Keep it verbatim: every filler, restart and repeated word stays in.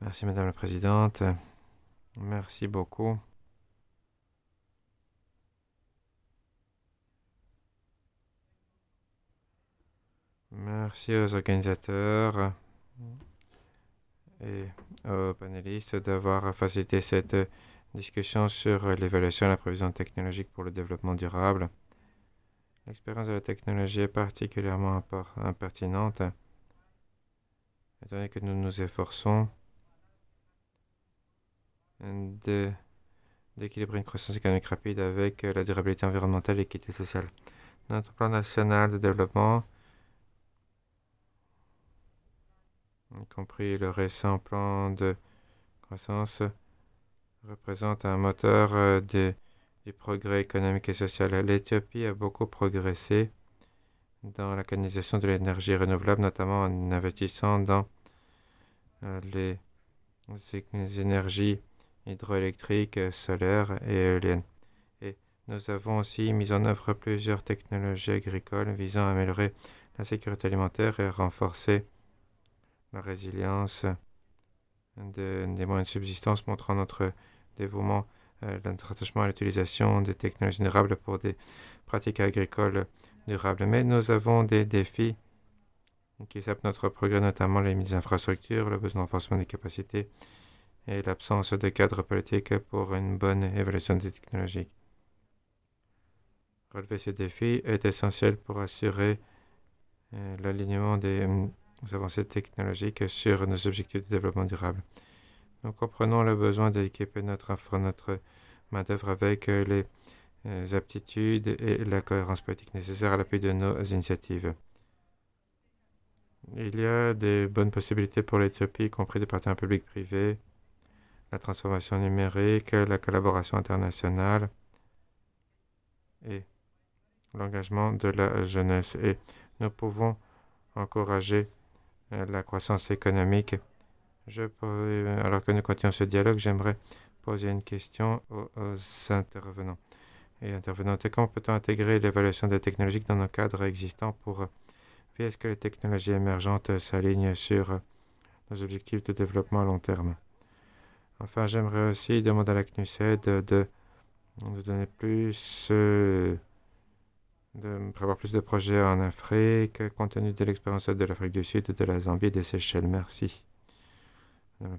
Merci Madame la Présidente. Merci beaucoup. Merci aux organisateurs et aux panélistes d'avoir facilité cette discussion sur l'évaluation et la prévision technologique pour le développement durable. L'expérience de la technologie est particulièrement pertinente, étant donné que nous nous efforçons de d'équilibrer une croissance économique rapide avec la durabilité environnementale et l'équité sociale. Notre plan national de développement, y compris le récent plan de croissance, représente un moteur euh, de, du progrès économique et social. L'Éthiopie a beaucoup progressé dans la canalisation de l'énergie renouvelable, notamment en investissant dans euh, les, les énergies hydroélectriques, solaires et éoliennes. Et nous avons aussi mis en œuvre plusieurs technologies agricoles visant à améliorer la sécurité alimentaire et à renforcer la résilience de, des moyens de subsistance, montrant notre dévouement, euh, notre attachement à l'utilisation des technologies durables pour des pratiques agricoles durables. Mais nous avons des défis qui sapent notre progrès, notamment les mises infrastructures, le besoin d'enforcement des capacités et l'absence de cadre politique pour une bonne évaluation des technologies. Relever ces défis est essentiel pour assurer euh, l'alignement des euh, avancées technologiques sur nos objectifs de développement durable. Nous comprenons le besoin d'équiper notre, notre main-d'œuvre avec euh, les euh, aptitudes et la cohérence politique nécessaires à l'appui de nos initiatives. Il y a des bonnes possibilités pour l'Éthiopie, y compris des partenaires publics-privés, la transformation numérique, la collaboration internationale et l'engagement de la jeunesse. Et nous pouvons encourager euh, la croissance économique. Je pourrais, alors que nous continuons ce dialogue, j'aimerais poser une question aux, aux intervenants et intervenantes. Comment peut-on intégrer l'évaluation des technologies dans nos cadres existants pour vérifier est-ce que les technologies émergentes s'alignent sur nos objectifs de développement à long terme? Enfin, j'aimerais aussi demander à la C N U S E D de, de donner plus, euh, de prévoir plus de projets en Afrique, compte tenu de l'expérience de l'Afrique du Sud, de la Zambie et des Seychelles. Merci.